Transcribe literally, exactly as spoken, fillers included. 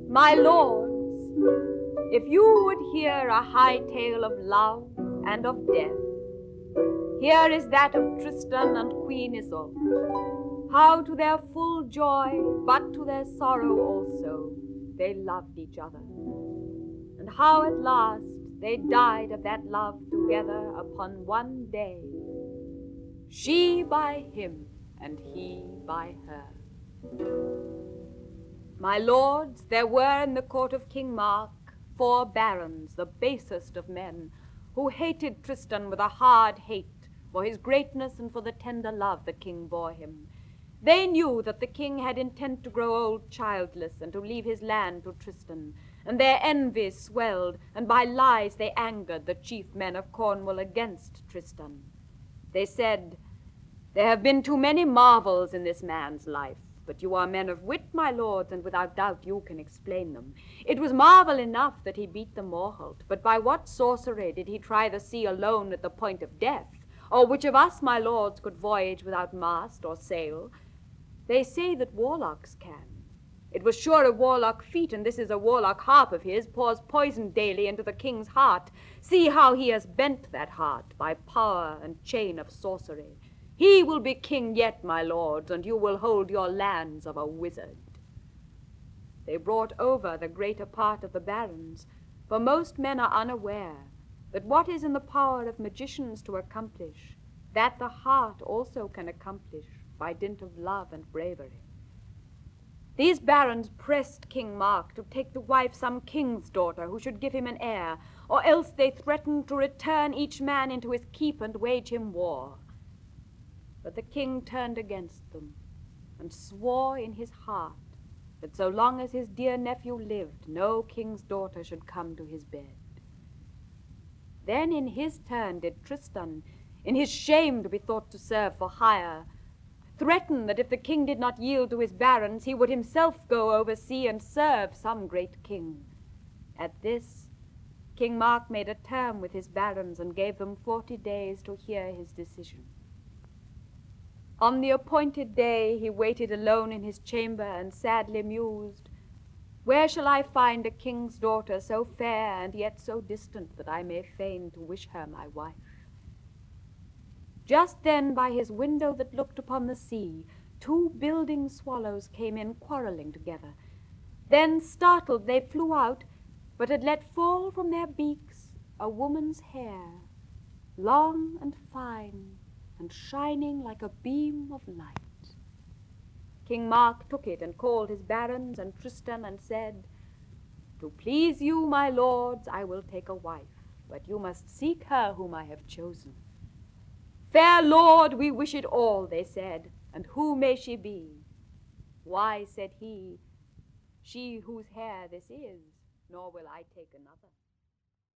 My lords, if you would hear a high tale of love and of death, here is that of Tristan and Queen Isolde, how to their full joy, but to their sorrow also, they loved each other, and how at last they died of that love together upon one day, she by him and he by her. My lords, there were in the court of King Mark four barons, the basest of men, who hated Tristan with a hard hate for his greatness and for the tender love the king bore him. They knew that the king had intent to grow old childless and to leave his land to Tristan, and their envy swelled, and by lies they angered the chief men of Cornwall against Tristan. They said, "There have been too many marvels in this man's life, but you are men of wit, my lords, and without doubt you can explain them. It was marvel enough that he beat the Morholt, but by what sorcery did he try the sea alone at the point of death? Or which of us, my lords, could voyage without mast or sail? They say that warlocks can. It was sure a warlock feat, and this is a warlock harp of his, pours poison daily into the king's heart. See how he has bent that heart by power and chain of sorcery. He will be king yet, my lords, and you will hold your lands of a wizard." They brought over the greater part of the barons, for most men are unaware that what is in the power of magicians to accomplish, that the heart also can accomplish by dint of love and bravery. These barons pressed King Mark to take to wife some king's daughter who should give him an heir, or else they threatened to return each man into his keep and wage him war. But the king turned against them and swore in his heart that so long as his dear nephew lived, no king's daughter should come to his bed. Then in his turn did Tristan, in his shame to be thought to serve for hire, threaten that if the king did not yield to his barons, he would himself go over sea and serve some great king. At this, King Mark made a term with his barons and gave them forty days to hear his decision. On the appointed day he waited alone in his chamber and sadly mused, "Where shall I find a king's daughter so fair and yet so distant that I may feign to wish her my wife?" Just then by his window that looked upon the sea, two building swallows came in quarreling together. Then startled they flew out, but had let fall from their beaks a woman's hair, long and fine, and shining like a beam of light. King Mark took it and called his barons and Tristan and said, "To please you, my lords, I will take a wife, but you must seek her whom I have chosen." "Fair lord, we wish it all," they said, "and who may she be?" "Why," said he, "she whose hair this is, nor will I take another."